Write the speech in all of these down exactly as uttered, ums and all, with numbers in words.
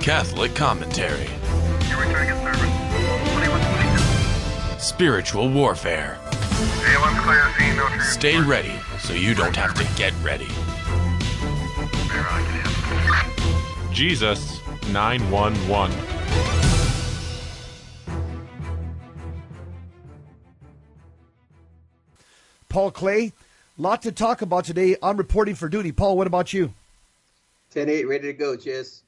Catholic commentary. You're returning a service. twenty-one twenty-two. Spiritual warfare. A one's clear, scene, no trigger. Stay ready so you don't have to get ready. Jesus nine one one. Paul Clay, lot to talk about today. I'm reporting for duty. Paul, what about you? ten eight, ready to go, Jess.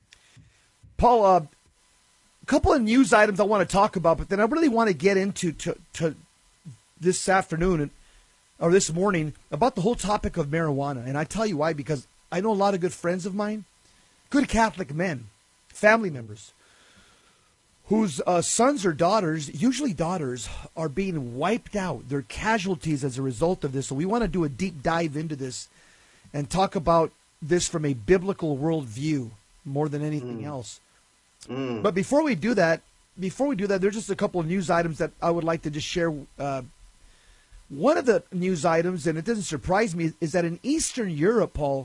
Paul, uh, a couple of news items I want to talk about, but then I really want to get into to, to this afternoon or this morning about the whole topic of marijuana. And I tell you why, because I know a lot of good friends of mine, good Catholic men, family members, whose uh, sons or daughters, usually daughters, are being wiped out. They're casualties as a result of this. So we want to do a deep dive into this and talk about this from a biblical worldview more than anything mm. else. Mm. But before we do that, before we do that, there's just a couple of news items that I would like to just share. Uh, one of the news items, and it doesn't surprise me, is that in Eastern Europe, Paul,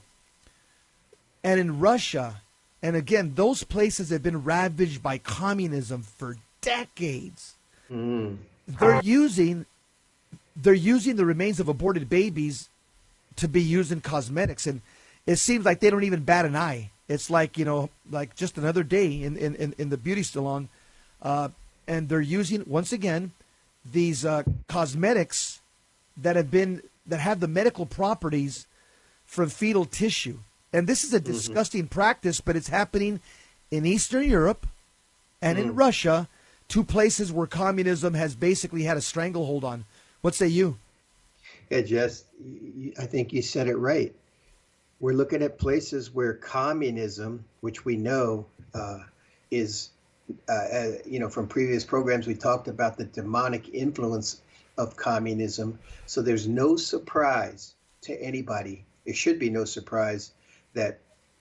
and in Russia, and again, those places have been ravaged by communism for decades. Mm. They're using, they're using the remains of aborted babies to be used in cosmetics, and it seems like they don't even bat an eye. It's like, you know, like just another day in, in, in the beauty salon. Uh, and they're using, once again, these uh, cosmetics that have been, that have the medical properties from fetal tissue. And this is a mm-hmm. disgusting practice, but it's happening in Eastern Europe and mm. in Russia, two places where communism has basically had a stranglehold on. What say you? Yeah, Jess, I think you said it right. We're looking at places where communism, which we know uh, is, uh, uh, you know, from previous programs, we talked about the demonic influence of communism. So there's no surprise to anybody. It should be no surprise that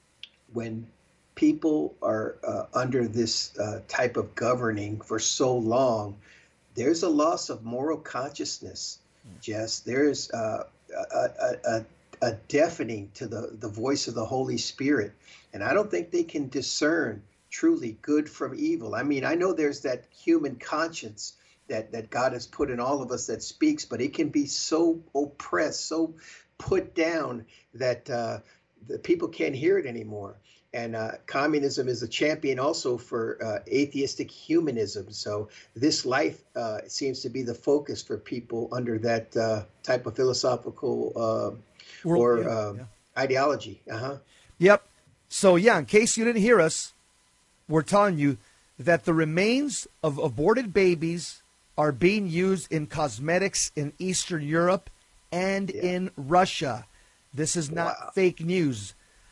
when people are uh, under this uh, type of governing for so long, there's a loss of moral consciousness, Jess. There's uh, a, a, a a deafening to the, the voice of the Holy Spirit. And I don't think they can discern truly good from evil. I mean, I know there's that human conscience that, that God has put in all of us that speaks, but it can be so oppressed, so put down that uh, the people can't hear it anymore. And uh, communism is a champion also for uh, atheistic humanism. So this life uh, seems to be the focus for people under that uh, type of philosophical uh, World, or yeah, uh, yeah. ideology. Uh-huh. Yep. So, yeah, in case you didn't hear us, we're telling you that the remains of aborted babies are being used in cosmetics in Eastern Europe and yeah. in Russia. This is not wow. fake news.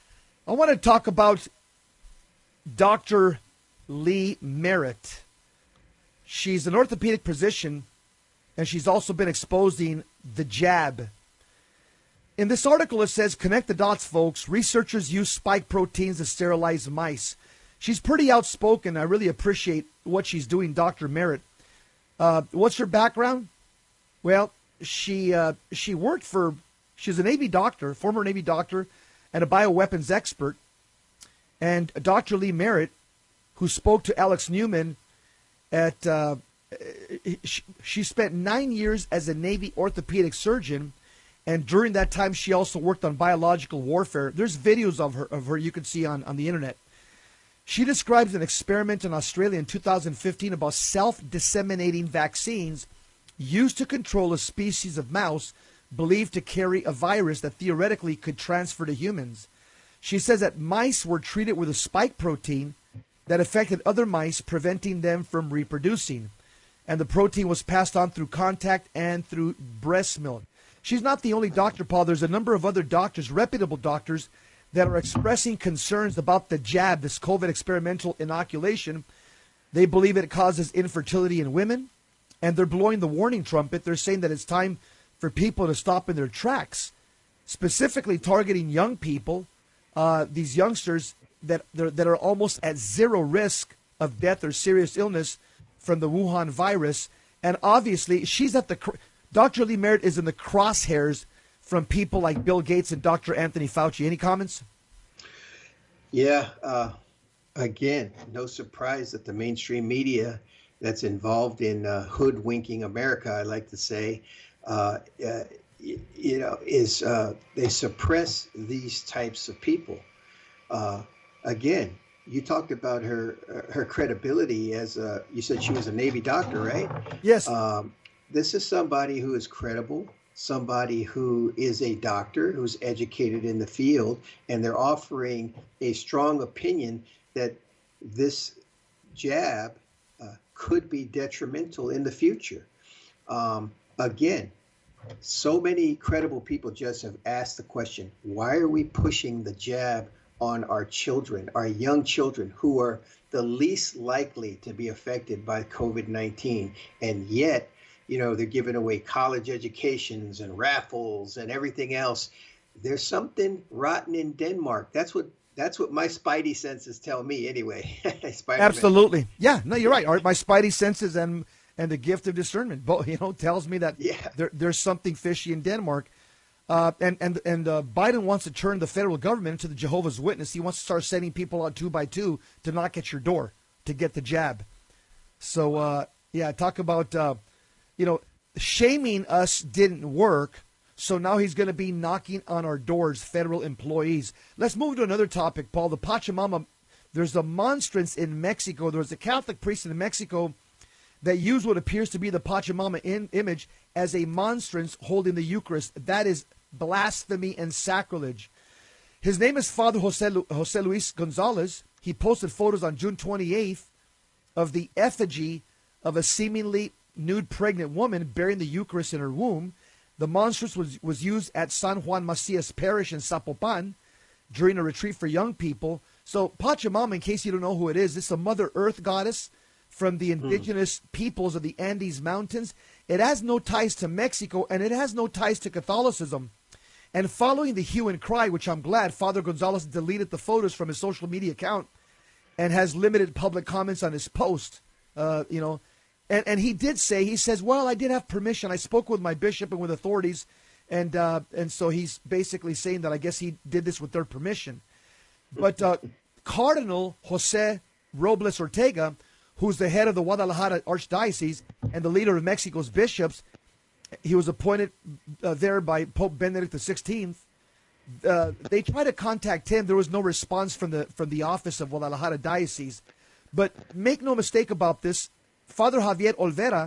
I want to talk about Doctor Lee Merritt. She's an orthopedic physician, and she's also been exposing the jab. In this article, it says, connect the dots, folks. Researchers use spike proteins to sterilize mice. She's pretty outspoken. I really appreciate what she's doing, Doctor Merritt. Uh, what's her background? Well, she uh, she worked for, she's a Navy doctor, former Navy doctor, and a bioweapons expert. And Doctor Lee Merritt, who spoke to Alex Newman at, uh, she, she spent nine years as a Navy orthopedic surgeon. And during that time, she also worked on biological warfare. There's videos of her, of her you can see on, on the internet. She describes an experiment in Australia in two thousand fifteen about self-disseminating vaccines used to control a species of mouse believed to carry a virus that theoretically could transfer to humans. She says that mice were treated with a spike protein that affected other mice, preventing them from reproducing. And the protein was passed on through contact and through breast milk. She's not the only doctor, Paul. There's a number of other doctors, reputable doctors, that are expressing concerns about the jab, this COVID experimental inoculation. They believe it causes infertility in women, and they're blowing the warning trumpet. They're saying that it's time for people to stop in their tracks, specifically targeting young people, uh, these youngsters that, that are almost at zero risk of death or serious illness from the Wuhan virus. And obviously, she's at the... Doctor Lee Merritt is in the crosshairs from people like Bill Gates and Doctor Anthony Fauci. Any comments? Yeah, uh, Again, no surprise that the mainstream media that's involved in uh, hoodwinking America, I like to say, uh, uh, y- you know, is uh, they suppress these types of people. Uh, Again, you talked about her uh, her credibility as a, you said she was a Navy doctor, right? Yes. Um, this is somebody who is credible, somebody who is a doctor who's educated in the field, and they're offering a strong opinion that this jab uh, could be detrimental in the future. Um, Again, so many credible people just have asked the question, why are we pushing the jab on our children, our young children who are the least likely to be affected by COVID nineteen? And yet, you know, they're giving away college educations and raffles and everything else. There's something rotten in Denmark. That's what that's what my spidey senses tell me anyway. Spider-Man. Absolutely. Yeah, no, you're right. Our, my spidey senses and and the gift of discernment, both, you know, tells me that Yeah. there, there's something fishy in Denmark. Uh, and and and uh, Biden wants to turn the federal government into the Jehovah's Witness. He wants to start sending people out two by two to knock at your door to get the jab. So uh, yeah, talk about uh, you know, shaming us didn't work. So now he's going to be knocking on our doors, federal employees. Let's move to another topic, Paul. The Pachamama. There's a monstrance in Mexico. There's a Catholic priest in Mexico that used what appears to be the Pachamama in, image as a monstrance holding the Eucharist. That is blasphemy and sacrilege. His name is Father Jose, Lu- Jose Luis Gonzalez. He posted photos on June twenty-eighth of the effigy of a seemingly nude pregnant woman bearing the Eucharist in her womb. The monstrance was, was used at San Juan Macias Parish in Zapopan during a retreat for young people. So Pachamama, in case you don't know who it is, it's a Mother Earth goddess from the indigenous mm. peoples of the Andes Mountains. It has no ties to Mexico, and it has no ties to Catholicism. And following the hue and cry, which I'm glad, Father Gonzalez deleted the photos from his social media account and has limited public comments on his post. Uh, you know, and, and he did say, he says, well, I did have permission. I spoke with my bishop and with authorities. And uh, and so he's basically saying that I guess he did this with their permission. But uh, Cardinal Jose Robles Ortega, who's the head of the Guadalajara Archdiocese and the leader of Mexico's bishops, he was appointed uh, there by Pope Benedict the sixteenth. Uh, they tried to contact him. There was no response from the from the office of Guadalajara Diocese. But make no mistake about this, Father Javier Olvera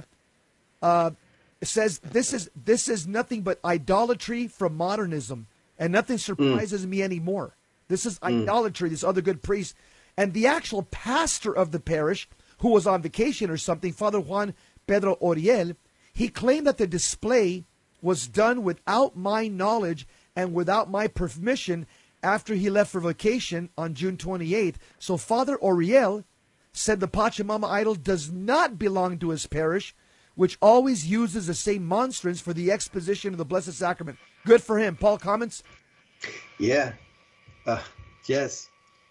uh, says this is this is nothing but idolatry from modernism, and nothing surprises mm. me anymore. This is mm. idolatry, this other good priest. And the actual pastor of the parish, who was on vacation or something, Father Juan Pedro Oriel, he claimed that the display was done without my knowledge and without my permission after he left for vacation on June twenty-eighth. So Father Oriel said the Pachamama idol does not belong to his parish, which always uses the same monstrance for the exposition of the Blessed Sacrament. Good for him. Paul, comments? Yeah. Uh, yes.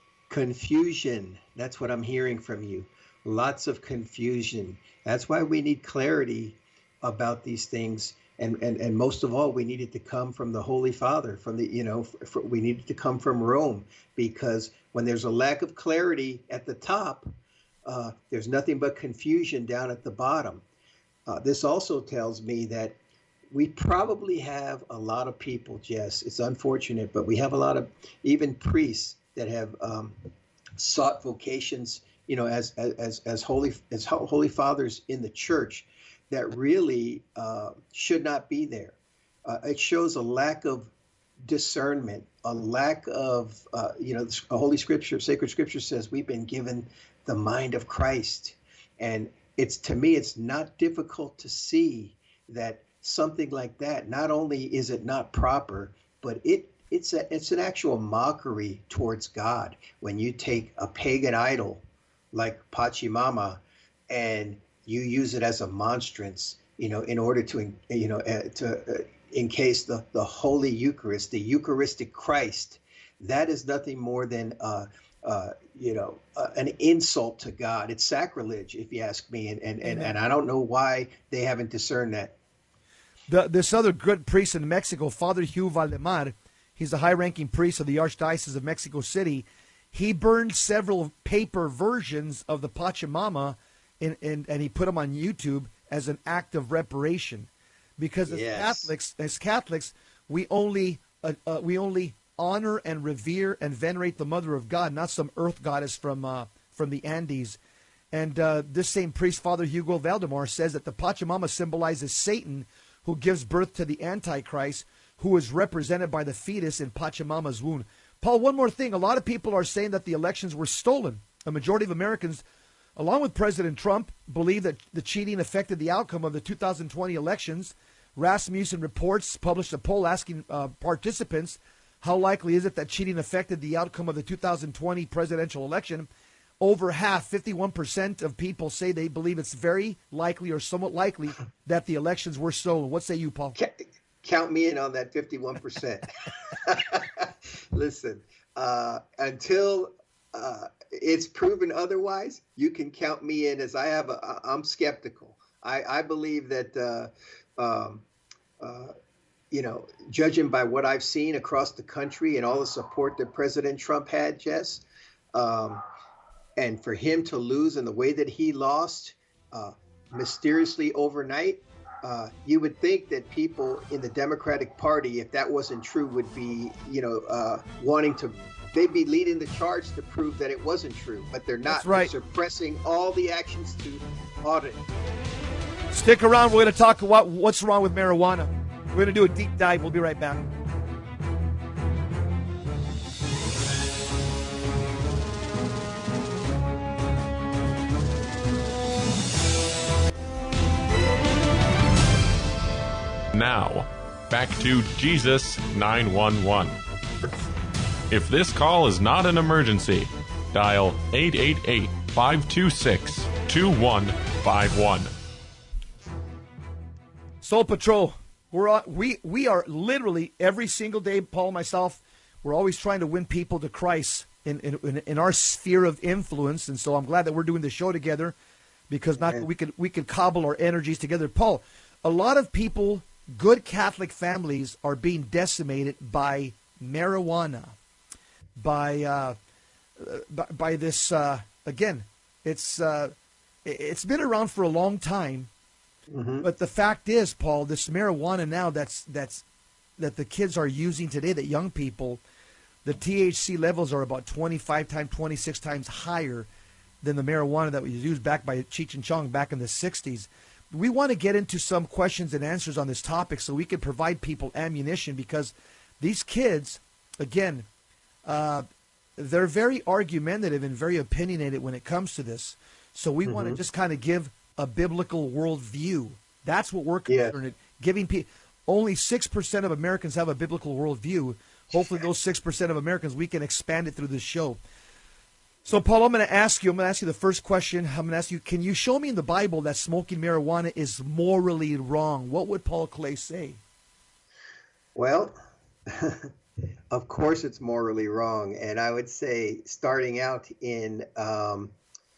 Confusion. That's what I'm hearing from you. Lots of confusion. That's why we need clarity about these things. And, and, and most of all, we need it to come from the Holy Father, from the, you know, for, for, we need it to come from Rome, because when there's a lack of clarity at the top, uh, there's nothing but confusion down at the bottom. Uh, this also tells me that we probably have a lot of people, Jess, it's unfortunate, but we have a lot of even priests that have um, sought vocations, you know, as, as, as holy, as holy fathers in the church that really uh, should not be there. Uh, it shows a lack of discernment, a lack of, uh, you know, the Holy Scripture, sacred Scripture says we've been given the mind of Christ. And it's, to me, it's not difficult to see that something like that, not only is it not proper, but it it's a, it's an actual mockery towards God when you take a pagan idol like Pachamama and you use it as a monstrance, you know, in order to, you know, uh, to uh, encase the, the Holy Eucharist, the Eucharistic Christ. That is nothing more than, uh, uh, you know, uh, an insult to God. It's sacrilege, if you ask me. And, and, and, and I don't know why they haven't discerned that. The, this other good priest in Mexico, Father Hugh Valdemar, he's a high-ranking priest of the Archdiocese of Mexico City. he burned several paper versions of the Pachamama, in, in, and he put them on YouTube as an act of reparation. Because as Yes. Catholics, as Catholics, we only uh, uh, we only honor and revere and venerate the Mother of God, not some earth goddess from uh, from the Andes. And uh, this same priest, Father Hugo Valdemar, says that the Pachamama symbolizes Satan, who gives birth to the Antichrist, who is represented by the fetus in Pachamama's womb. Paul, one more thing. A lot of people are saying that the elections were stolen. A majority of Americans, along with President Trump, believe that the cheating affected the outcome of the two thousand twenty elections. Rasmussen Reports published a poll asking uh, participants, how likely is it that cheating affected the outcome of the two thousand twenty presidential election? Over half, fifty-one percent of people say they believe it's very likely or somewhat likely that the elections were stolen. What say you, Paul? Count me in on that fifty-one percent. Listen, uh, until uh, it's proven otherwise, you can count me in, as I have a, I'm skeptical. I, I believe that, uh, um, uh, you know, judging by what I've seen across the country and all the support that President Trump had, Jess, um, and for him to lose in the way that he lost, uh, mysteriously overnight, uh, you would think that people in the Democratic Party, if that wasn't true, would be, you know, uh, wanting to, they'd be leading the charge to prove that it wasn't true, but they're not. That's right. They're suppressing all the actions to audit. Stick around. We're going to talk about what's wrong with marijuana. We're going to do a deep dive. We'll be right back. Now, back to Jesus nine one one. If this call is not an emergency, dial eight eight eight, five two six, two one five one. Soul Patrol. We're on, we we are literally every single day, Paul and myself, we're always trying to win people to Christ in in, in our sphere of influence, and so I'm glad that we're doing the show together, because not we could we could cobble our energies together. Paul, a lot of people, good Catholic families, are being decimated by marijuana, by uh, by, by this uh, again. It's uh, it's been around for a long time. Mm-hmm. But the fact is, Paul, this marijuana now that's that's that the kids are using today, that young people, the T H C levels are about twenty-five times, twenty-six times higher than the marijuana that was used back by Cheech and Chong back in the sixties. We want to get into some questions and answers on this topic so we can provide people ammunition, because these kids, again, uh, they're very argumentative and very opinionated when it comes to this. So we mm-hmm. want to just kind of give a biblical worldview. That's what we're concerned with. Giving people, only six percent of Americans have a biblical worldview. Hopefully those six percent of Americans, we can expand it through this show. So, Paul, I'm going to ask you, I'm going to ask you the first question. I'm going to ask you, can you show me in the Bible that smoking marijuana is morally wrong? What would Paul Clay say? Well, of course it's morally wrong. And I would say, starting out in um,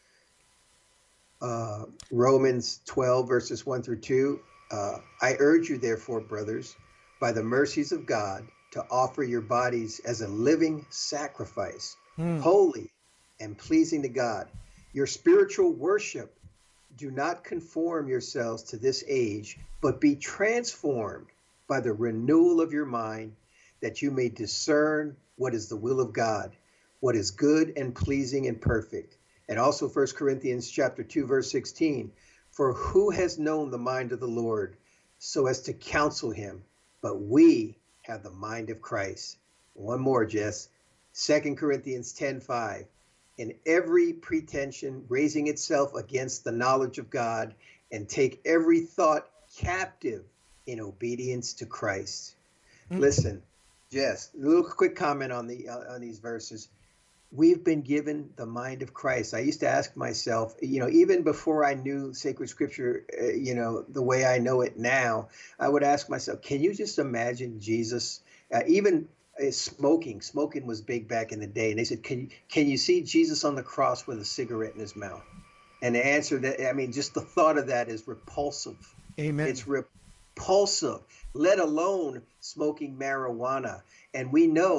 Uh, Romans twelve, verses one through two. Uh, I urge you, therefore, brothers, by the mercies of God, to offer your bodies as a living sacrifice, hmm. holy and pleasing to God. Your spiritual worship. Do not conform yourselves to this age, but be transformed by the renewal of your mind, that you may discern what is the will of God, what is good and pleasing and perfect. And also First Corinthians chapter two, verse sixteen, for who has known the mind of the Lord so as to counsel him? But we have the mind of Christ. One more, Jess. Second Corinthians ten, five, in every pretension raising itself against the knowledge of God, and take every thought captive in obedience to Christ. Mm-hmm. Listen, Jess, a little quick comment on the uh, on these verses. We've been given the mind of Christ. I used to ask myself, you know, even before I knew sacred scripture, uh, you know, the way I know it now, I would ask myself, can you just imagine Jesus, uh, even uh, smoking, smoking was big back in the day. And they said, can you, can you see Jesus on the cross with a cigarette in his mouth? And the answer that, I mean, just the thought of that is repulsive. Amen. It's repulsive, let alone smoking marijuana. And we know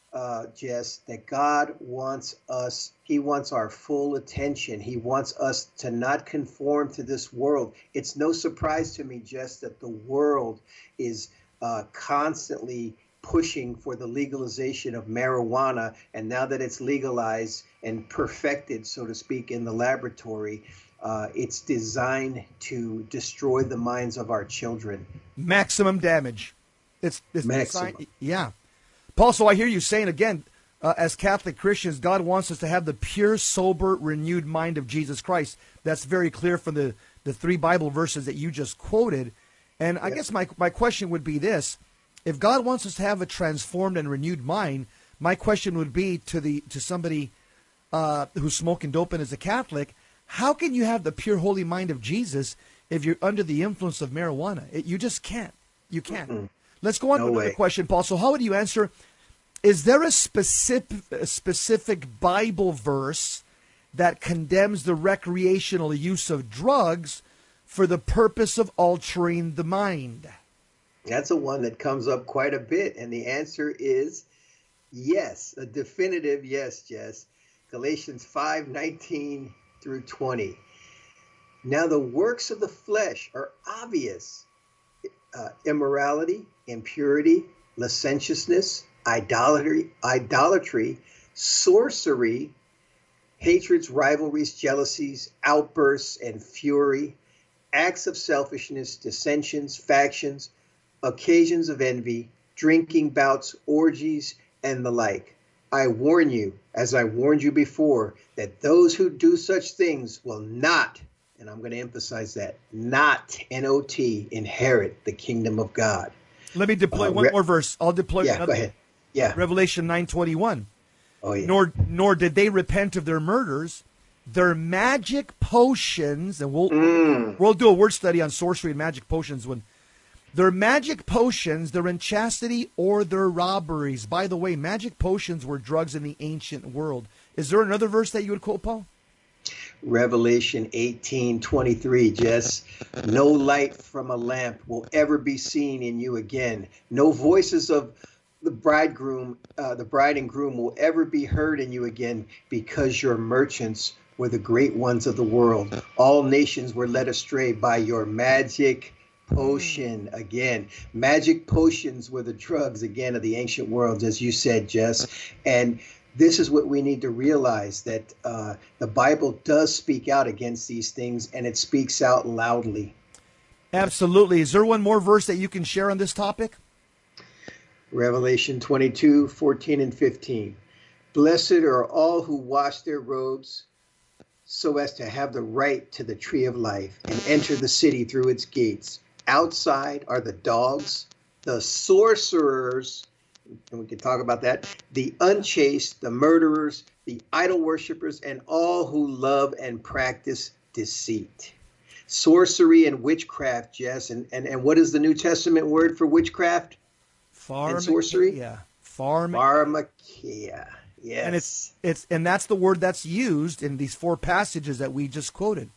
uh, Jess, that God wants us, he wants our full attention. He wants us to not conform to this world. It's no surprise to me, Jess, that the world is uh, constantly pushing for the legalization of marijuana. And now that it's legalized and perfected, so to speak, in the laboratory, uh, it's designed to destroy the minds of our children. Maximum damage. It's, it's Maximum. designed- yeah. Paul, so I hear you saying again, uh, as Catholic Christians, God wants us to have the pure, sober, renewed mind of Jesus Christ. That's very clear from the, the three Bible verses that you just quoted. And I Yes. guess my, my question would be this. If God wants us to have a transformed and renewed mind, my question would be to the to somebody uh, who's smoking dope and is a Catholic, how can you have the pure, holy mind of Jesus if you're under the influence of marijuana? It, you just can't. You can't. Mm-mm. Let's go on No to another way. question, Paul. So how would you answer, is there a specific, a specific Bible verse that condemns the recreational use of drugs for the purpose of altering the mind? That's a one that comes up quite a bit. And the answer is yes, a definitive yes, Jess. Galatians five nineteen through twenty. Now the works of the flesh are obvious. Uh, immorality, impurity, licentiousness, idolatry, idolatry, sorcery, hatreds, rivalries, jealousies, outbursts, and fury, acts of selfishness, dissensions, factions, occasions of envy, drinking bouts, orgies, and the like. I warn you, as I warned you before, that those who do such things will not, and I'm going to emphasize that, not, N O T, inherit the kingdom of God. Let me deploy Uh, one re- more verse. I'll deploy Yeah, another go ahead. Yeah. Revelation nine twenty-one. Oh, yeah. Nor nor did they repent of their murders, their magic potions, and we'll Mm. we'll do a word study on sorcery and magic potions when their magic potions, their inchastity, or their robberies. By the way, magic potions were drugs in the ancient world. Is there another verse that you would quote, Paul? Revelation eighteen twenty-three, Jess. No light from a lamp will ever be seen in you again. No voices of the bridegroom, uh, the bride and groom will ever be heard in you again, because your merchants were the great ones of the world. All nations were led astray by your magic potion. Again, magic potions were the drugs, again, of the ancient world, as you said, Jess. And this is what we need to realize, that uh, the Bible does speak out against these things, and it speaks out loudly. Absolutely. Is there one more verse that you can share on this topic? Revelation twenty-two, fourteen and fifteen. Blessed are all who wash their robes so as to have the right to the tree of life and enter the city through its gates. Outside are the dogs, the sorcerers, and we can talk about that, the unchaste, the murderers, the idol worshippers, and all who love and practice deceit. Sorcery and witchcraft, Jess. And, and, and what is the New Testament word for witchcraft? And sorcery? Yeah. Pharmakia. Pharmakia. Yes. And it's it's and that's the word that's used in these four passages that we just quoted.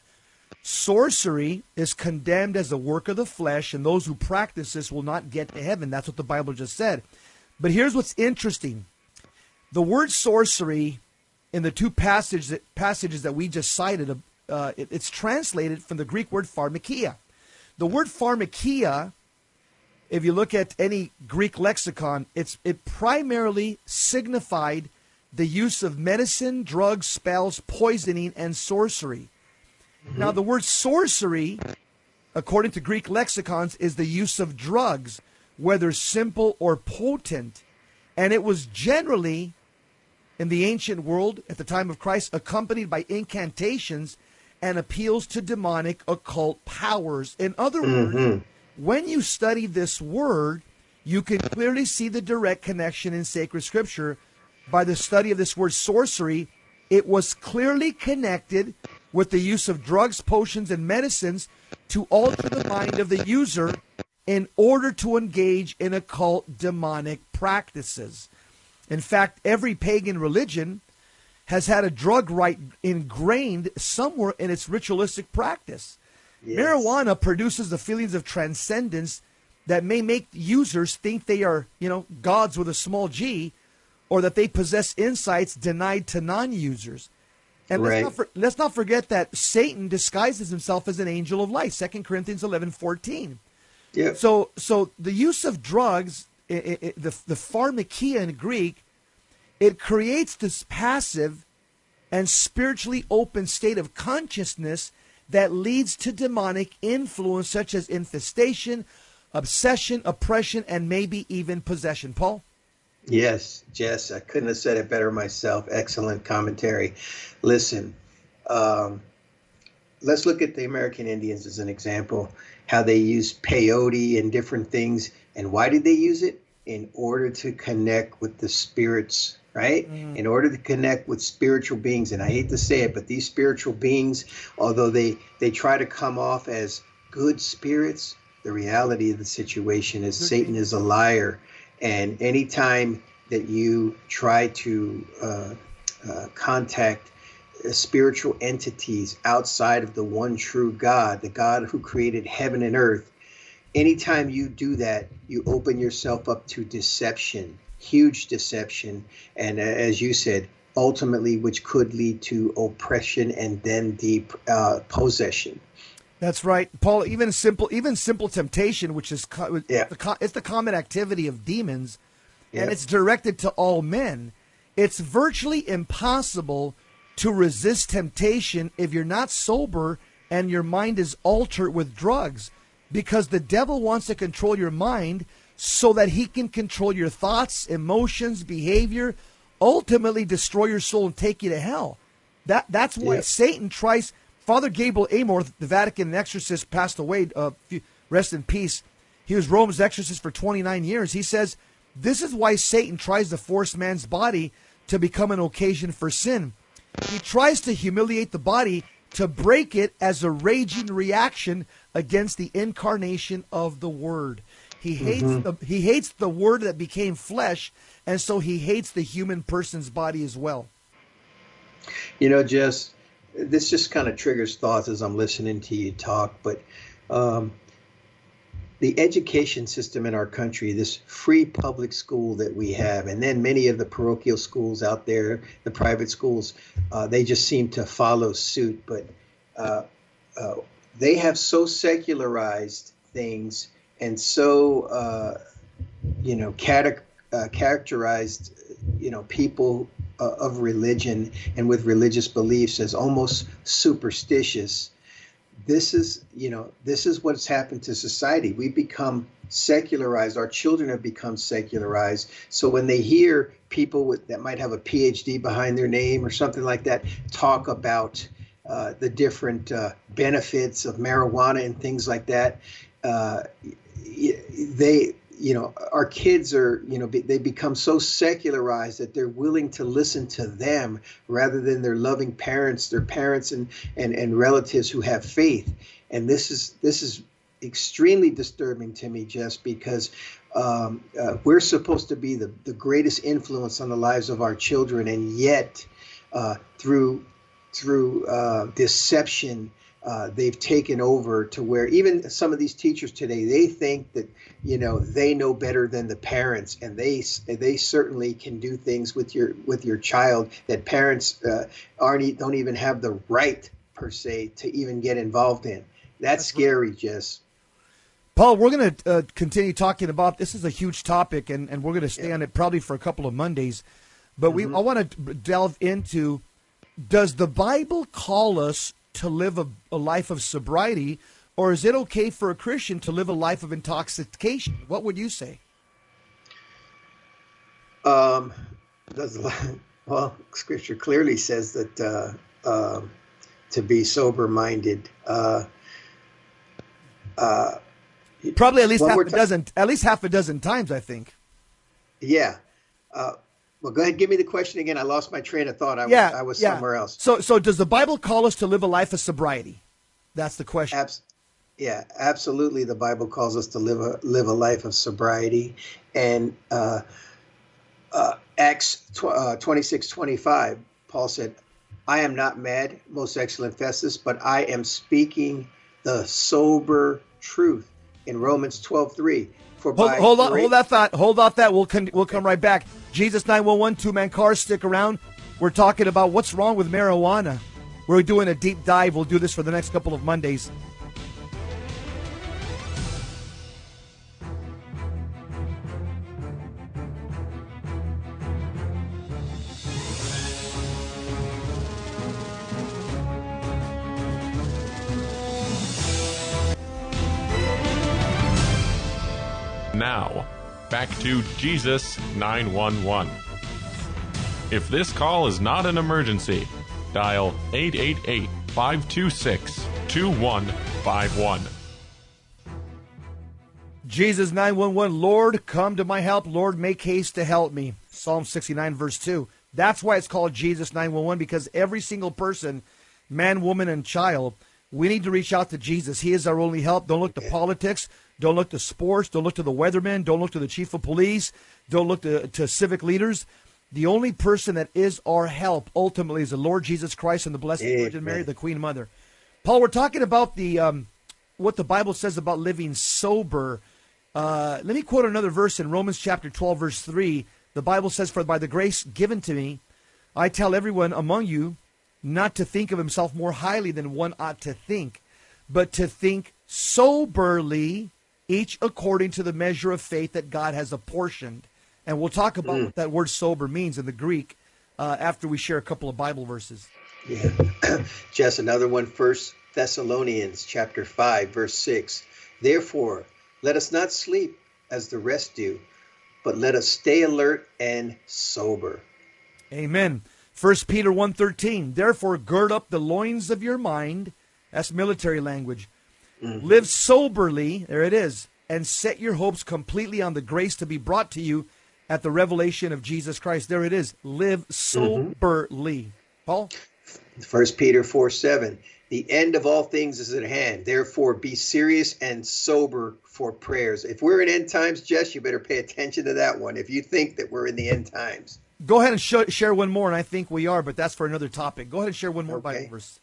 Sorcery is condemned as a work of the flesh, and those who practice this will not get to heaven. That's what the Bible just said. But here's what's interesting. The word sorcery in the two passages that, passages that we just cited, uh, it, it's translated from the Greek word pharmakia. The word pharmakia, if you look at any Greek lexicon, it's it primarily signified the use of medicine, drugs, spells, poisoning, and sorcery. Mm-hmm. Now, the word sorcery, according to Greek lexicons, is the use of drugs, whether simple or potent. And it was generally, in the ancient world, at the time of Christ, accompanied by incantations and appeals to demonic occult powers. In other Mm-hmm. words, when you study this word, you can clearly see the direct connection in sacred scripture. By the study of this word sorcery, it was clearly connected with the use of drugs, potions, and medicines to alter the mind of the user in order to engage in occult demonic practices. In fact, every pagan religion has had a drug rite ingrained somewhere in its ritualistic practice. Yes. Marijuana produces the feelings of transcendence that may make users think they are, you know, gods with a small g, or that they possess insights denied to non-users. And let's, Right. not for, let's not forget that Satan disguises himself as an angel of light, Second Corinthians eleven fourteen. Yeah. So so the use of drugs, i i the, the pharmakia in Greek, it creates this passive and spiritually open state of consciousness that leads to demonic influence such as infestation, obsession, oppression, and maybe even possession. Paul? Yes, Jess, I couldn't have said it better myself. Excellent commentary. Listen, um, let's look at the American Indians as an example, how they used peyote and different things. And why did they use it? In order to connect with the spirits, right? Mm. In order to connect with spiritual beings. And I hate to say it, but these spiritual beings, although they, they try to come off as good spirits, the reality of the situation is Satan is a liar. And anytime that you try to uh, uh, contact uh, spiritual entities outside of the one true God, the God who created heaven and earth, anytime you do that, you open yourself up to deception, huge deception. And uh, as you said, ultimately, which could lead to oppression and then deep uh, possession. That's right, Paul. Even simple, even simple temptation, which is co- yeah. the, it's the common activity of demons, yeah. and it's directed to all men. It's virtually impossible to resist temptation if you're not sober and your mind is altered with drugs, because the devil wants to control your mind so that he can control your thoughts, emotions, behavior, ultimately destroy your soul and take you to hell. That that's why yeah. Satan tries. Father Gabriel Amor, the Vatican exorcist, passed away. Uh, rest in peace. He was Rome's exorcist for twenty-nine years. He says, this is why Satan tries to force man's body to become an occasion for sin. He tries to humiliate the body to break it as a raging reaction against the incarnation of the Word. He hates mm-hmm. the he hates the Word that became flesh, and so he hates the human person's body as well. You know, Jess, this just kind of triggers thoughts as I'm listening to you talk, but um, the education system in our country, this free public school that we have, and then many of the parochial schools out there, the private schools, uh, they just seem to follow suit. But uh, uh, they have so secularized things and so, uh, you know, cata- uh, characterized, you know, people uh, of religion and with religious beliefs as almost superstitious. This is, you know, this is what's happened to society. We've become secularized. Our children have become secularized. So when they hear people with, that might have a P H D behind their name or something like that talk about uh, the different uh, benefits of marijuana and things like that, uh, they, you know, our kids are, you know, they become so secularized that they're willing to listen to them rather than their loving parents, their parents and, and, and relatives who have faith. And this is this is extremely disturbing to me, Jess, because um, uh, we're supposed to be the, the greatest influence on the lives of our children. And yet uh, through through uh, deception, Uh, they've taken over to where even some of these teachers today, they think that, you know, they know better than the parents, and they they certainly can do things with your with your child that parents uh, aren't don't even have the right per se to even get involved in. That's, That's scary, right. Jess. Paul, we're going to uh, continue talking about this. Is a huge topic, and, and we're going to stay yeah. on it probably for a couple of Mondays. But mm-hmm. we I want to delve into, does the Bible call us to live a, a life of sobriety, or is it okay for a Christian to live a life of intoxication? What would you say? Um, does, well, Scripture clearly says that uh, uh, to be sober-minded. Uh, uh, Probably at least half a ta- dozen, at least half a dozen times, I think. Yeah. Uh, Well, go ahead. Give me the question again. I lost my train of thought. I yeah, was, I was yeah. somewhere else. So, so does the Bible call us to live a life of sobriety? That's the question. Abs- yeah, absolutely. The Bible calls us to live a live a life of sobriety. And uh, uh, Acts tw- uh, twenty-six twenty-five, Paul said, "I am not mad, most excellent Festus, but I am speaking the sober truth." In Romans twelve three, For Hold, by hold on, great- hold that thought. Hold off that. We'll con- we'll come right back. Jesus nine one one, two man cars. Stick around. We're talking about what's wrong with marijuana. We're doing a deep dive. We'll do this for the next couple of Mondays. Now, back to Jesus nine one one. If this call is not an emergency, dial eight eight eight, five two six, two one five one. Jesus nine one one, Lord, come to my help. Lord, make haste to help me. Psalm sixty-nine, verse two. That's why it's called Jesus nine one one, because every single person, man, woman, and child, we need to reach out to Jesus. He is our only help. Don't look to politics. Don't look to sports. Don't look to the weatherman. Don't look to the chief of police. Don't look to, to civic leaders. The only person that is our help ultimately is the Lord Jesus Christ and the Blessed Amen. Virgin Mary, the Queen Mother. Paul, we're talking about the um, what the Bible says about living sober. Uh, let me quote another verse in Romans chapter twelve, verse three. The Bible says, "For by the grace given to me, I tell everyone among you not to think of himself more highly than one ought to think, but to think soberly, each according to the measure of faith that God has apportioned." And we'll talk about mm. what that word sober means in the Greek uh, after we share a couple of Bible verses. Yeah. Just another one, First Thessalonians chapter five, verse six. Therefore, let us not sleep as the rest do, but let us stay alert and sober. Amen. First Peter one thirteen. Therefore, gird up the loins of your mind. That's military language. Mm-hmm. Live soberly. There it is. And set your hopes completely on the grace to be brought to you at the revelation of Jesus Christ. There it is. Live soberly. Mm-hmm. Paul? First Peter four seven. The end of all things is at hand. Therefore, be serious and sober for prayers. If we're in end times, Jess, you better pay attention to that one if you think that we're in the end times. Go ahead and sh- share one more, and I think we are, but that's for another topic. Go ahead and share one more okay. Bible verse.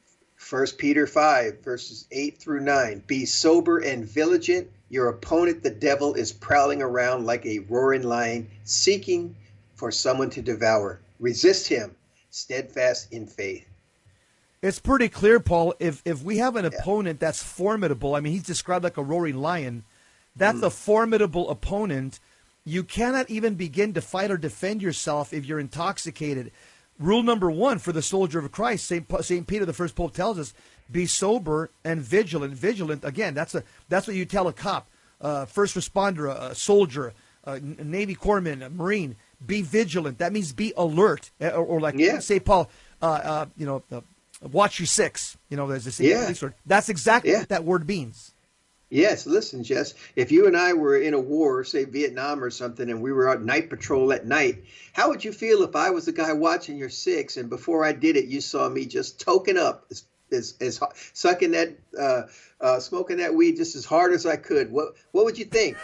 First Peter five, verses eight through nine. Be sober and vigilant. Your opponent, the devil, is prowling around like a roaring lion, seeking for someone to devour. Resist him, steadfast in faith. It's pretty clear, Paul. If if we have an Yeah. opponent that's formidable, I mean, he's described like a roaring lion. That's Mm. a formidable opponent. You cannot even begin to fight or defend yourself if you're intoxicated. Rule number one for the soldier of Christ, Saint Saint Peter, the first pope, tells us: be sober and vigilant. Vigilant, again, that's a that's what you tell a cop, uh, first responder, a, a soldier, a Navy corpsman, a Marine. Be vigilant. That means be alert, or, or like Yeah. say, Paul, uh, uh, you know, uh, watch your six. You know, there's a Yeah. police word. That's exactly Yeah. what that word means. Yes, listen, Jess, if you and I were in a war, say Vietnam or something, and we were out night patrol at night, how would you feel if I was the guy watching your six, and before I did it, you saw me just toking up, as, as, as sucking that, uh, uh, smoking that weed just as hard as I could? What What would you think?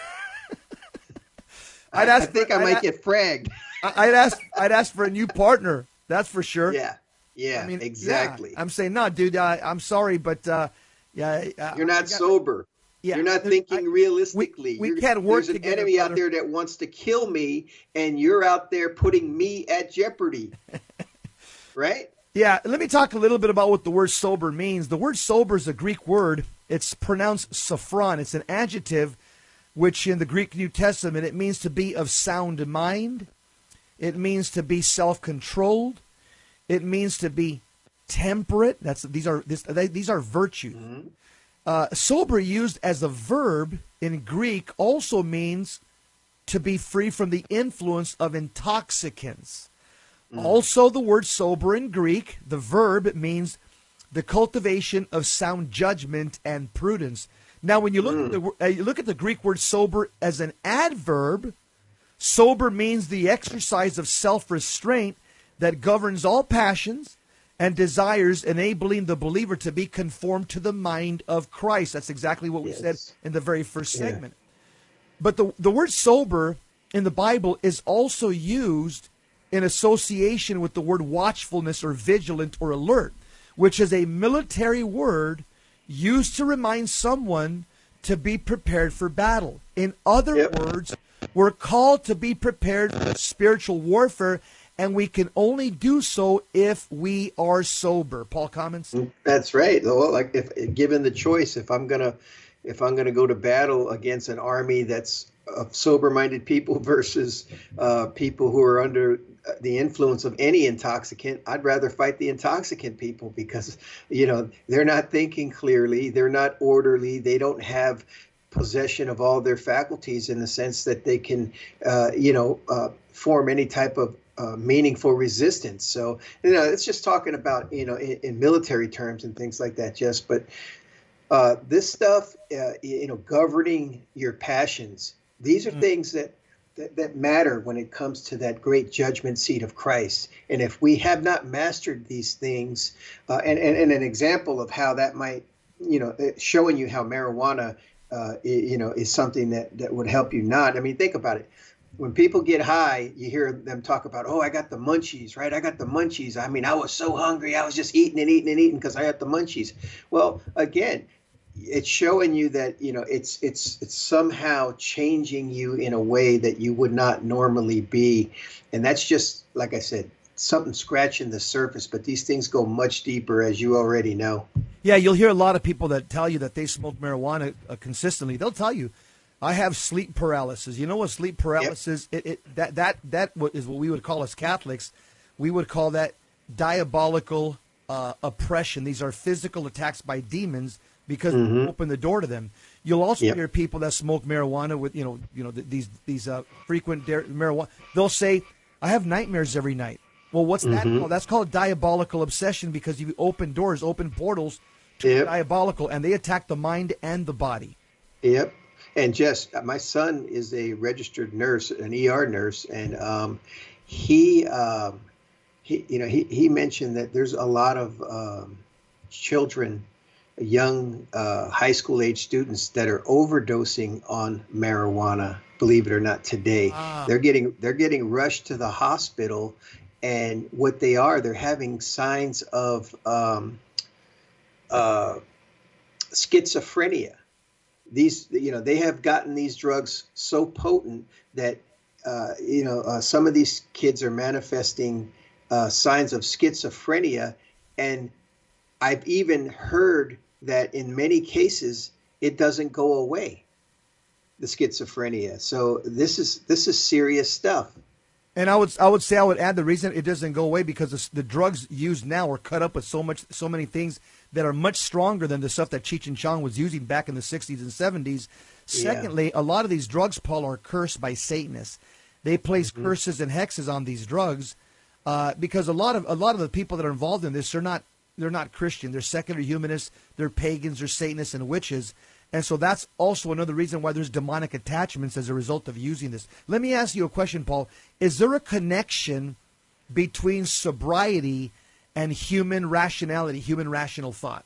I'd I, ask I think for, I I'd might a- get fragged. I- I'd ask. I'd ask for a new partner. That's for sure. Yeah, yeah, I mean, exactly. yeah. I'm saying, no, dude. Uh, I'm sorry, but uh, yeah, uh, You're I not got- sober. Yeah, You're not there's- thinking I- realistically. we You're- can't work There's an together, enemy out brother. there that wants to kill me, and you're out there putting me at jeopardy. Right? Yeah, let me talk a little bit about what the word sober means. The word sober is a Greek word. It's pronounced sophron. It's an adjective, which in the Greek New Testament, it means to be of sound mind. It means to be self-controlled. It means to be temperate. That's these are this, they, these are virtues. Mm-hmm. Uh, sober, used as a verb in Greek, also means to be free from the influence of intoxicants. Mm. Also, the word sober in Greek, the verb, means the cultivation of sound judgment and prudence. Now, when you look Mm. at the uh, you look at the Greek word sober as an adverb, sober means the exercise of self-restraint that governs all passions and desires, enabling the believer to be conformed to the mind of Christ. That's exactly what we Yes. said in the very first Yeah. segment. But the, the word sober in the Bible is also used in association with the word watchfulness or vigilant or alert, which is a military word used to remind someone to be prepared for battle. In other Yep. words, we're called to be prepared for spiritual warfare, and we can only do so if we are sober. Paul, comments? That's right. Well, like if given the choice, if I'm gonna if I'm gonna go to battle against an army that's of sober-minded people versus uh, people who are under the influence of any intoxicant, I'd rather fight the intoxicant people because, you know, they're not thinking clearly, they're not orderly, they don't have possession of all their faculties in the sense that they can, uh, you know, uh, form any type of uh, meaningful resistance. So, you know, it's just talking about, you know, in, in military terms and things like that, Jess. But uh, this stuff, uh, you know, governing your passions, these are mm. things that, that that matter when it comes to that great judgment seat of Christ. And if we have not mastered these things, uh, and, and, and an example of how that might, you know, showing you how marijuana, uh, you know, is something that, that would help you not. I mean, think about it. When people get high, you hear them talk about, oh, I got the munchies, right? I got the munchies. I mean, I was so hungry. I was just eating and eating and eating because I had the munchies. Well, again, it's showing you that, you know, it's it's it's somehow changing you in a way that you would not normally be. And that's just, like I said, something scratching the surface. But these things go much deeper, as you already know. Yeah, you'll hear a lot of people that tell you that they smoke marijuana uh, consistently. They'll tell you, I have sleep paralysis. You know what sleep paralysis? Yep. It, it that that that is what we would call as Catholics. We would call that diabolical uh, oppression. These are physical attacks by demons because mm-hmm. we open the door to them. You'll also yep. hear people that smoke marijuana with you know you know these these uh, frequent dar- marijuana. They'll say, I have nightmares every night. Well, what's that mm-hmm. called? That's called diabolical obsession because you open doors, open portals to yep. diabolical, and they attack the mind and the body. Yep. And Jess, my son is a registered nurse, an E R nurse, and um, he, um, he, you know, he, he mentioned that there's a lot of um, children, young uh, high school age students that are overdosing on marijuana. Believe it or not, today wow. they're getting they're getting rushed to the hospital, and what they are, they're having signs of um, uh, schizophrenia. These, you know, they have gotten these drugs so potent that, uh, you know, uh, some of these kids are manifesting uh, signs of schizophrenia. And I've even heard that in many cases, it doesn't go away, the schizophrenia. So this is this is serious stuff. And I would I would say I would add the reason it doesn't go away because the, the drugs used now are cut up with so much so many things that are much stronger than the stuff that Cheech and Chong was using back in the sixties and seventies. Secondly, yeah. a lot of these drugs, Paul, are cursed by Satanists. They place mm-hmm. curses and hexes on these drugs uh, because a lot of a lot of the people that are involved in this, they're not they're not Christian. They're secular humanists. They're pagans. They're Satanists and witches. And so that's also another reason why there's demonic attachments as a result of using this. Let me ask you a question, Paul. Is there a connection between sobriety and human rationality, human rational thought?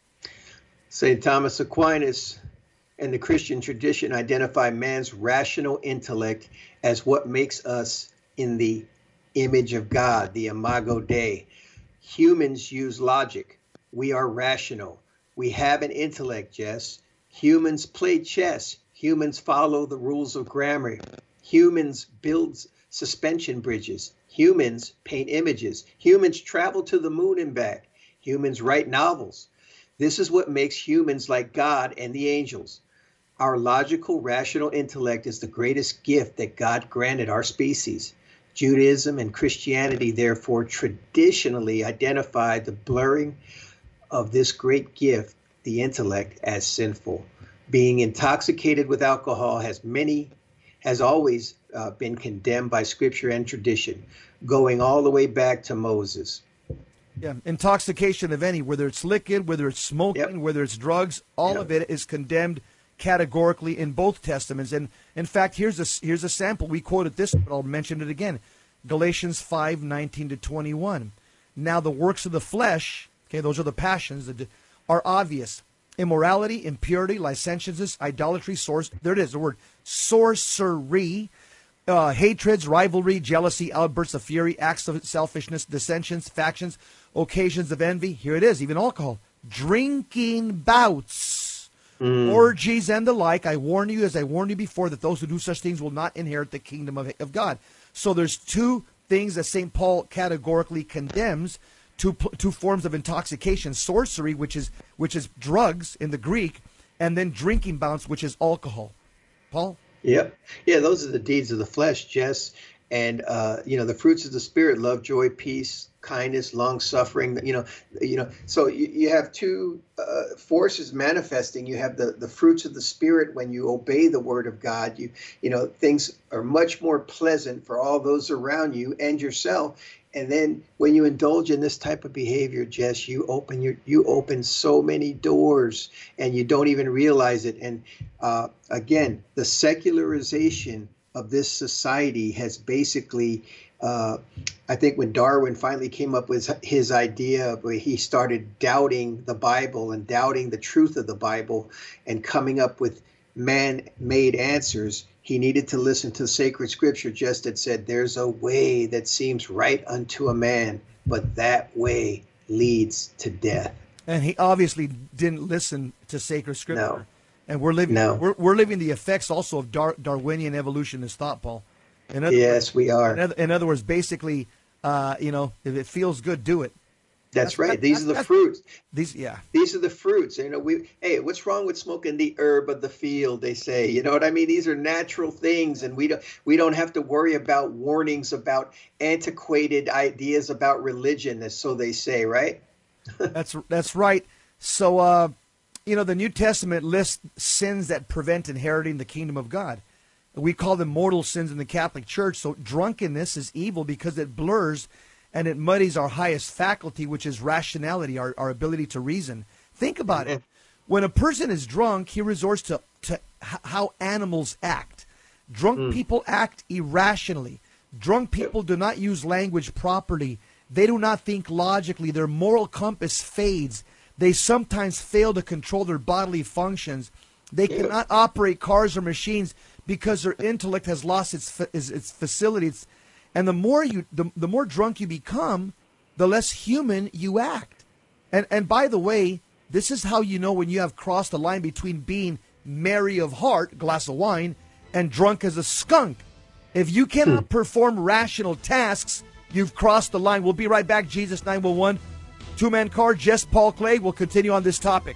Saint Thomas Aquinas and the Christian tradition identify man's rational intellect as what makes us in the image of God, the imago Dei. Humans use logic. We are rational. We have an intellect, Jess. Humans play chess. Humans follow the rules of grammar. Humans build suspension bridges. Humans paint images. Humans travel to the moon and back. Humans write novels. This is what makes humans like God and the angels. Our logical, rational intellect is the greatest gift that God granted our species. Judaism and Christianity, therefore, traditionally identify the blurring of this great gift, the intellect, as sinful. Being intoxicated with alcohol has many, has always uh, been condemned by Scripture and tradition, going all the way back to Moses. Yeah, intoxication of any, whether it's liquid, whether it's smoking, yep. whether it's drugs, all yep. of it is condemned categorically in both testaments. And in fact, here's a here's a sample. We quoted this, but I'll mention it again. Galatians five nineteen to twenty-one. Now the works of the flesh, okay, those are the passions, that are obvious. Immorality, impurity, licentiousness, idolatry, source. There it is, the word sorcery, uh, hatreds, rivalry, jealousy, outbursts of fury, acts of selfishness, dissensions, factions, occasions of envy. Here it is, even alcohol. Drinking bouts Orgies and the like, I warn you, as I warned you before, that those who do such things will not inherit the kingdom of, of God. So there's two things that Saint Paul categorically condemns, two, two forms of intoxication: sorcery, which is which is drugs in the Greek, and then drinking bouts, which is alcohol. Paul? Yep. Yeah, those are the deeds of the flesh, Jess. And, uh, you know, the fruits of the Spirit: love, joy, peace, kindness, long suffering. You know, you know. So you, you have two uh, forces manifesting. You have the, the fruits of the Spirit when you obey the Word of God. You you know, things are much more pleasant for all those around you and yourself. And then when you indulge in this type of behavior, Jess, you open your you open so many doors, and you don't even realize it. And uh, again, the secularization of this society has basically, uh, I think when Darwin finally came up with his idea, where he started doubting the Bible and doubting the truth of the Bible and coming up with man-made answers, he needed to listen to sacred scripture, just that said, there's a way that seems right unto a man, but that way leads to death. And he obviously didn't listen to sacred scripture. No. And we're living No. we're, we're living the effects also of Dar- Darwinian evolutionist thought, Paul. In other Yes, words, we are. In other, in other words, basically, uh, you know, if it feels good, do it. That's, That's- right. that- These are the that's- fruits. These, yeah. These are the fruits. You know, we hey, what's wrong with smoking the herb of the field? They say. You know what I mean? These are natural things, and we don't we don't have to worry about warnings about antiquated ideas about religion, as so they say, right? That's that's right. So, uh, you know, the New Testament lists sins that prevent inheriting the kingdom of God. We call them mortal sins in the Catholic Church. So drunkenness is evil because it blurs and it muddies our highest faculty, which is rationality, our, our ability to reason. Think about it. When a person is drunk, he resorts to, to h- how animals act. Drunk people act irrationally. Drunk people do not use language properly. They do not think logically. Their moral compass fades. They sometimes fail to control their bodily functions. They cannot operate cars or machines because their intellect has lost its fa- its, its facilities. And the more you, the, the more drunk you become, the less human you act. And and by the way, this is how you know when you have crossed the line between being merry of heart, glass of wine, and drunk as a skunk. If you cannot perform rational tasks, you've crossed the line. We'll be right back. Jesus nine one one, two-man car, Jess, Paul Clay. We'll continue on this topic.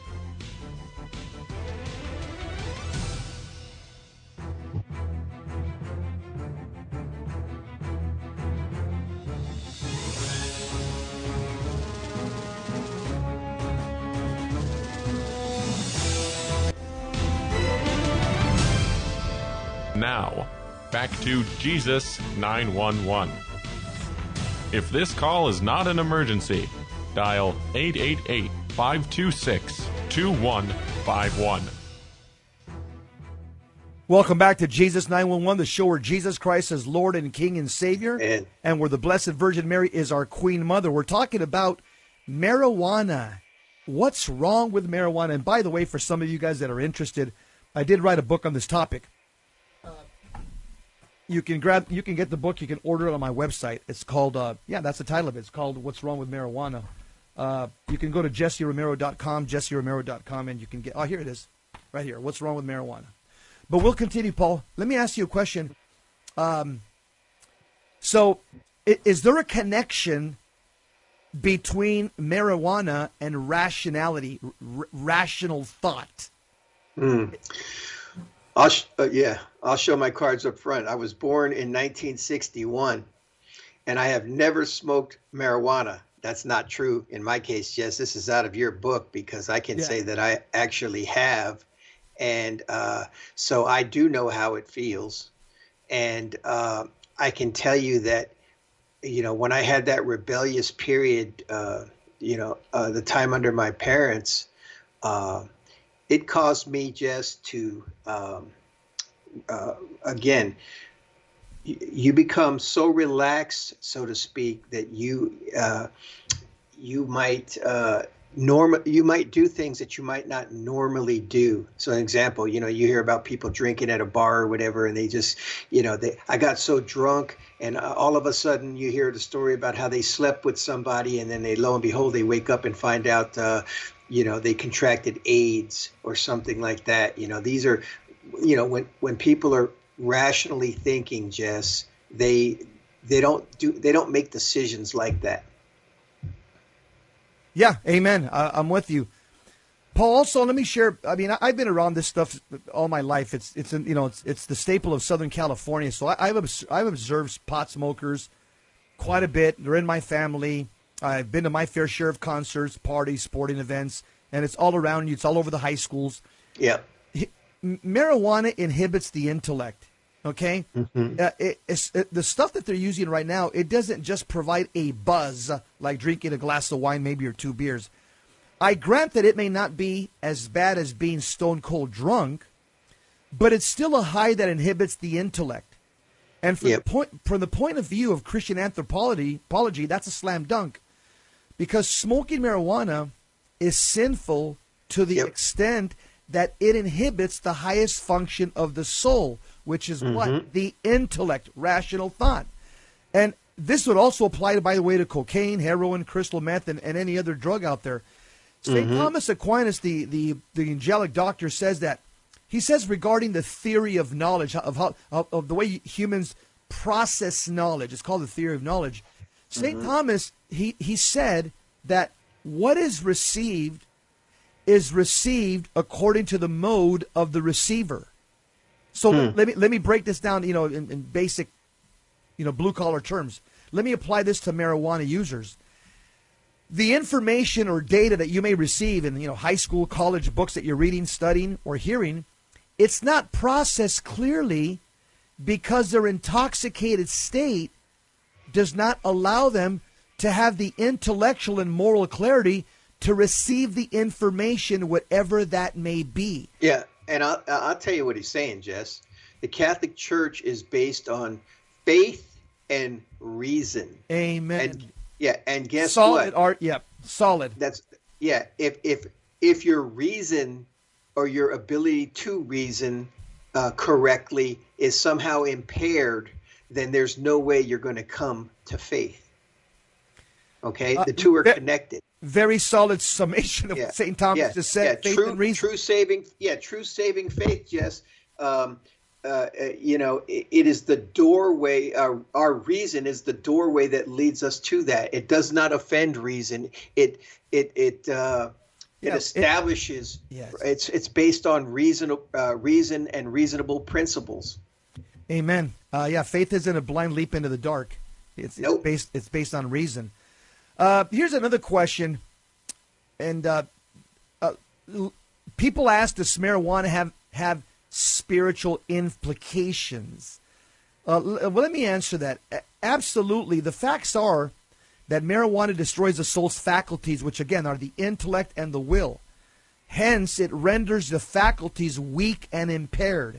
Now, back to Jesus nine one one. If this call is not an emergency, dial eight eight eight, five two six, two one five one. Welcome back to Jesus nine one one, the show where Jesus Christ is Lord and King and Savior, And- and where the Blessed Virgin Mary is our Queen Mother. We're talking about marijuana. What's wrong with marijuana? And by the way, for some of you guys that are interested, I did write a book on this topic. Uh, you can grab, you can get the book. You can order it on my website. It's called, uh, yeah, that's the title of it. It's called "What's Wrong with Marijuana." Uh, you can go to jesse romero dot com, jesse romero dot com, and you can get. Oh, here it is, right here. What's wrong with marijuana? But we'll continue, Paul. Let me ask you a question. Um, so, i- is there a connection between marijuana and rationality, r- rational thought? I'll sh- uh, yeah, I'll show my cards up front. I was born in nineteen sixty-one, and I have never smoked marijuana. That's not true in my case, Jess. This is out of your book because I can Yeah. say that I actually have. And uh, so I do know how it feels. And uh, I can tell you that, you know, when I had that rebellious period, uh, you know, uh, the time under my parents, uh, it caused me just to, um, uh, again, y- you become so relaxed, so to speak, that you uh, you might uh, norm you might do things that you might not normally do. So, an example, you know, you hear about people drinking at a bar or whatever, and they just, you know, they I got so drunk, and uh, all of a sudden you hear the story about how they slept with somebody, and then they lo and behold they wake up and find out uh, you know, they contracted AIDS or something like that. You know, these are, you know, when when people are rationally thinking, Jess, they they don't do they don't make decisions like that. Yeah, amen. Uh, I'm with you, Paul. Also, let me share. I mean, I- I've been around this stuff all my life. It's it's in, you know it's it's the staple of Southern California. So I, I've obs- I've observed pot smokers quite a bit. They're in my family. I've been to my fair share of concerts, parties, sporting events, and it's all around you. It's all over the high schools. Yeah. Marijuana inhibits the intellect. Okay, Mm-hmm. uh, it, it's, it, the stuff that they're using right now, it doesn't just provide a buzz like drinking a glass of wine, maybe, or two beers. I grant that it may not be as bad as being stone cold drunk, but it's still a high that inhibits the intellect. And from, Yep. the point, from the point of view of Christian anthropology, apology, that's a slam dunk, because smoking marijuana is sinful to the Yep. extent that it inhibits the highest function of the soul, which is Mm-hmm. what? The intellect, rational thought. And this would also apply, to, by the way, to cocaine, heroin, crystal meth, and, and any other drug out there. Saint Mm-hmm. Thomas Aquinas, the, the, the angelic doctor, says that. He says regarding the theory of knowledge, of, how, of, of the way humans process knowledge, it's called the theory of knowledge. Saint Mm-hmm. Thomas, he, he said that what is received is received according to the mode of the receiver. So let, let me let me break this down, you know, in, in basic, you know, blue collar terms. Let me apply this to marijuana users. The information or data that you may receive in, you know, high school, college books that you're reading, studying, or hearing, it's not processed clearly because their intoxicated state does not allow them to have the intellectual and moral clarity to receive the information, whatever that may be. Yeah, and I'll, I'll tell you what he's saying, Jess. The Catholic Church is based on faith and reason. Amen. And yeah, and guess solid what? art, yep, solid. That's yeah. If if if your reason or your ability to reason uh, correctly is somehow impaired, then there's no way you're going to come to faith. Okay, Uh, the two are ve- connected. Very solid summation of Yeah. what Saint Thomas yeah. just said. Yeah. Faith true, and reason. true saving. Yeah, true saving faith. Yes. Um, uh, uh, you know, it, it is the doorway. Uh, our reason is the doorway that leads us to that. It does not offend reason. It it it uh, Yeah, it it- establishes. Yes. It's it's based on reason uh, reason and reasonable principles. Amen. Uh, yeah, faith isn't a blind leap into the dark. It's, Nope. it's based. It's based on reason. Uh, here's another question, and uh, uh, l- people ask, does marijuana have have spiritual implications? Uh, l- well, let me answer that. A- Absolutely. The facts are that marijuana destroys the soul's faculties, which again are the intellect and the will. Hence, it renders the faculties weak and impaired.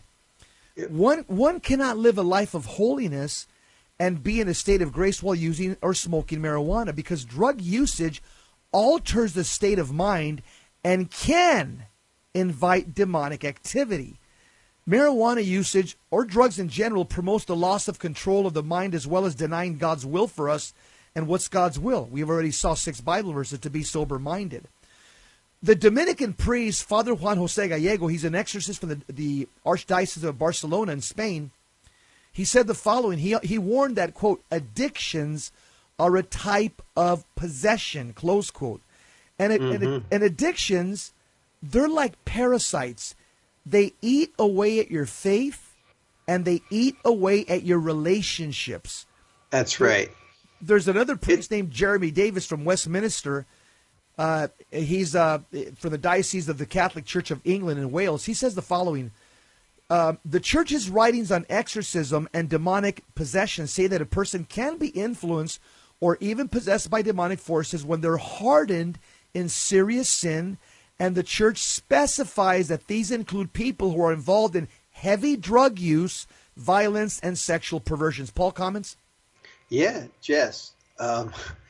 One one cannot live a life of holiness and be in a state of grace while using or smoking marijuana, because drug usage alters the state of mind and can invite demonic activity. Marijuana usage or drugs in general promotes the loss of control of the mind, as well as denying God's will for us. And what's God's will? We've already saw six Bible verses to be sober-minded. The Dominican priest, Father Juan Jose Gallego, he's an exorcist from the, the Archdiocese of Barcelona in Spain. He said the following. He, he warned that, quote, addictions are a type of possession, close quote. And, it, and, it, and addictions, they're like parasites. They eat away at your faith, and they eat away at your relationships. That's right. There's another priest named Jeremy Davis from Westminster. Uh, he's uh, from the Diocese of the Catholic Church of England and Wales. He says the following. Uh, the Church's writings on exorcism and demonic possession say that a person can be influenced or even possessed by demonic forces when they're hardened in serious sin, and the Church specifies that these include people who are involved in heavy drug use, violence, and sexual perversions. Paul, comments? Yeah, Jess. Um,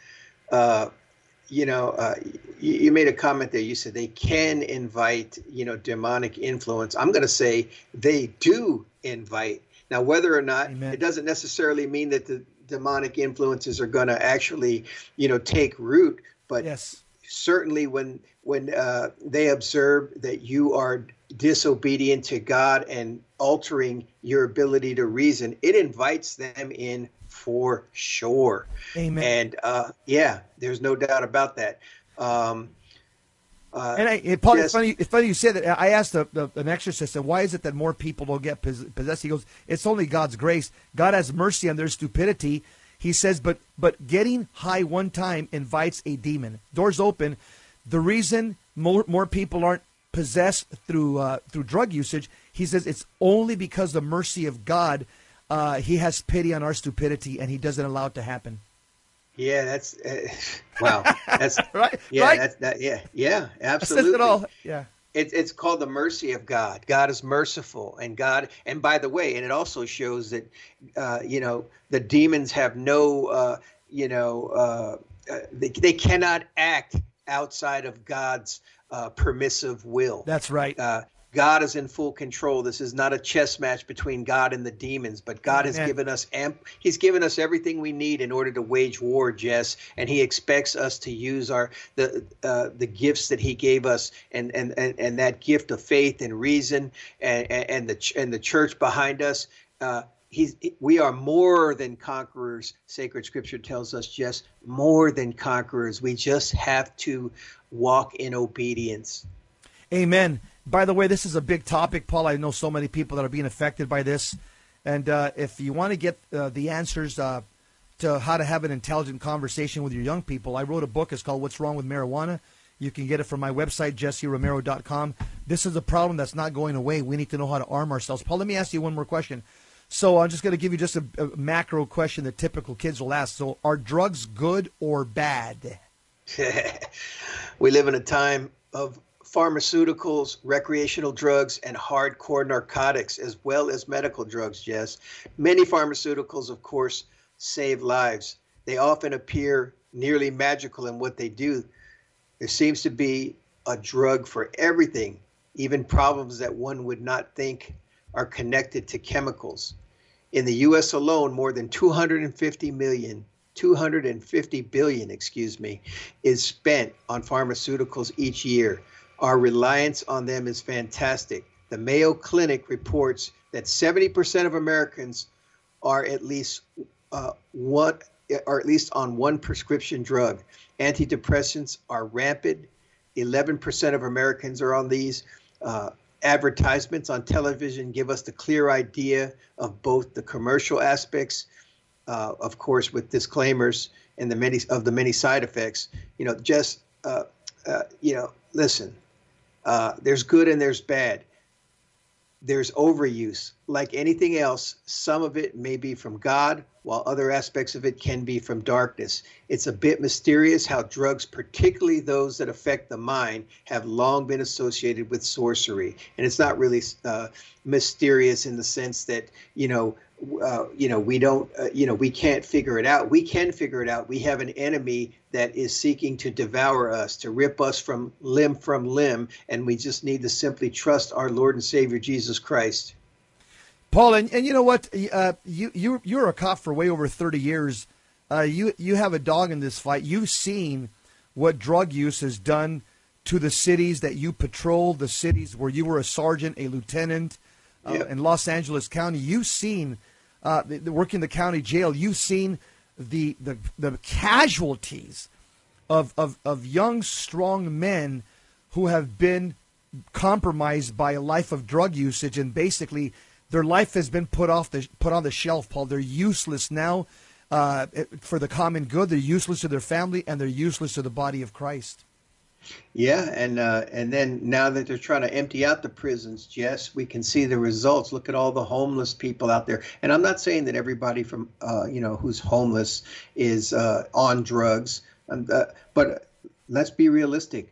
uh, you know, uh, you, you made a comment there. You said they can invite, you know, demonic influence. I'm going to say they do invite. Now, whether or not, Amen. It doesn't necessarily mean that the demonic influences are going to actually, you know, take root. But Yes. certainly when when uh, they observe that you are disobedient to God and altering your ability to reason, it invites them in for sure. Amen. And uh, yeah, there's no doubt about that. Um, uh, and I, it, Paul, just, it's funny. It's funny you said that. I asked the, the, an exorcist, why is it that more people don't get possessed? He goes, it's only God's grace. God has mercy on their stupidity. He says, but but getting high one time invites a demon. Doors open. The reason more more people aren't possessed through uh, through drug usage, he says, it's only because the mercy of God. Uh, he has pity on our stupidity, and he doesn't allow it to happen. Yeah, that's uh, wow. That's right. Yeah, right? that's that. Yeah, yeah, absolutely. That says it all. Yeah. It's it's called the mercy of God. God is merciful, and God. And by the way, and it also shows that, uh, you know, the demons have no, uh, you know, uh, uh, they they cannot act outside of God's uh, permissive will. That's right. Uh, God is in full control. This is not a chess match between God and the demons, but God has Amen. given us amp- He's given us everything we need in order to wage war, Jess, and He expects us to use our the uh, the gifts that He gave us, and and and, and that gift of faith and reason, and and, and the ch- and the church behind us. Uh, He's, we are more than conquerors. Sacred Scripture tells us, just more than conquerors. We just have to walk in obedience. Amen. By the way, this is a big topic, Paul. I know so many people that are being affected by this. And uh, if you want to get uh, the answers uh, to how to have an intelligent conversation with your young people, I wrote a book. It's called What's Wrong with Marijuana. You can get it from my website, jesse romero dot com. This is a problem that's not going away. We need to know how to arm ourselves. Paul, let me ask you one more question. So I'm just going to give you just a, a macro question that typical kids will ask. So are drugs good or bad? We live in a time of pharmaceuticals, recreational drugs, and hardcore narcotics, as well as medical drugs, Jess. Many pharmaceuticals, of course, save lives. They often appear nearly magical in what they do. There seems to be a drug for everything, even problems that one would not think are connected to chemicals. In the U S alone, more than two hundred fifty million, two hundred fifty billion, excuse me, is spent on pharmaceuticals each year. Our reliance on them is fantastic. The Mayo Clinic reports that seventy percent of Americans are at least uh, one, are at least on one prescription drug. Antidepressants are rampant. eleven percent of Americans are on these. Uh, advertisements on television give us the clear idea of both the commercial aspects, uh, of course, with disclaimers and the many of the many side effects. You know, just uh, uh, you know, listen. Uh, there's good and there's bad. There's overuse. Like anything else, some of it may be from God, while other aspects of it can be from darkness. It's a bit mysterious how drugs, particularly those that affect the mind, have long been associated with sorcery. And it's not really uh, mysterious in the sense that, you know, uh, you know, we don't, uh, you know, we can't figure it out. We can figure it out. We have an enemy that is seeking to devour us, to rip us from limb from limb, and we just need to simply trust our Lord and Savior Jesus Christ. Paul, and, and you know what? Uh, you you you're a cop for way over thirty years. Uh, you you have a dog in this fight. You've seen what drug use has done to the cities that you patrol, the cities where you were a sergeant, a lieutenant uh, Yep. in Los Angeles County. You've seen uh, the, the work in the county jail. You've seen the the, the casualties of, of of young, strong men who have been compromised by a life of drug usage, and basically their life has been put off the put on the shelf, Paul. They're useless now uh, for the common good. They're useless to their family, and they're useless to the body of Christ. Yeah, and uh, and then now that they're trying to empty out the prisons, Jess, we can see the results. Look at all the homeless people out there. And I'm not saying that everybody from uh, you know who's homeless is uh, on drugs, um, uh, but let's be realistic.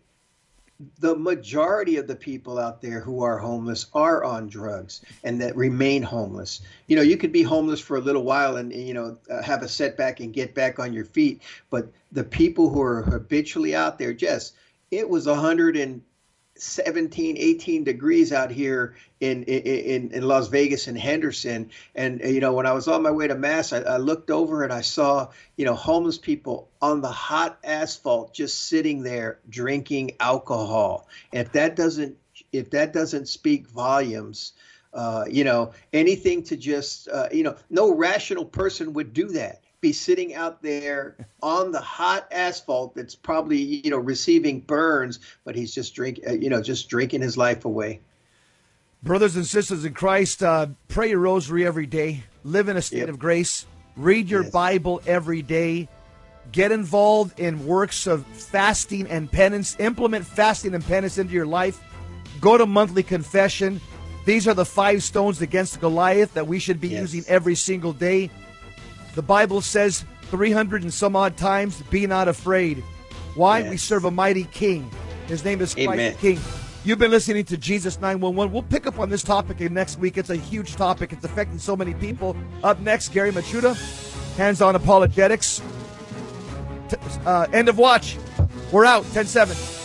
The majority of the people out there who are homeless are on drugs and that remain homeless. You know, you could be homeless for a little while and, you know, uh, have a setback and get back on your feet. But the people who are habitually out there, Jess, it was one hundred seventeen, eighteen degrees out here in in, in Las Vegas and Henderson. And, you know, when I was on my way to Mass, I, I looked over and I saw, you know, homeless people on the hot asphalt just sitting there drinking alcohol. And if that doesn't if that doesn't speak volumes, uh, you know, anything to just, uh, you know, no rational person would do that. Be sitting out there on the hot asphalt that's probably, you know, receiving burns, but he's just drink, uh, you know, just drinking his life away. Brothers and sisters in Christ, uh, pray your rosary every day. Live in a state Yep. of grace. Read your Yes. Bible every day. Get involved in works of fasting and penance. Implement fasting and penance into your life. Go to monthly confession. These are the five stones against Goliath that we should be Yes. using every single day. The Bible says three hundred and some odd times, be not afraid. Why? Yes. We serve a mighty king. His name is Christ Amen. the King. You've been listening to Jesus nine one one. We'll pick up on this topic in next week. It's a huge topic. It's affecting so many people. Up next, Gary Machuda, Hands-On Apologetics. T- uh, end of watch. We're out, ten seven.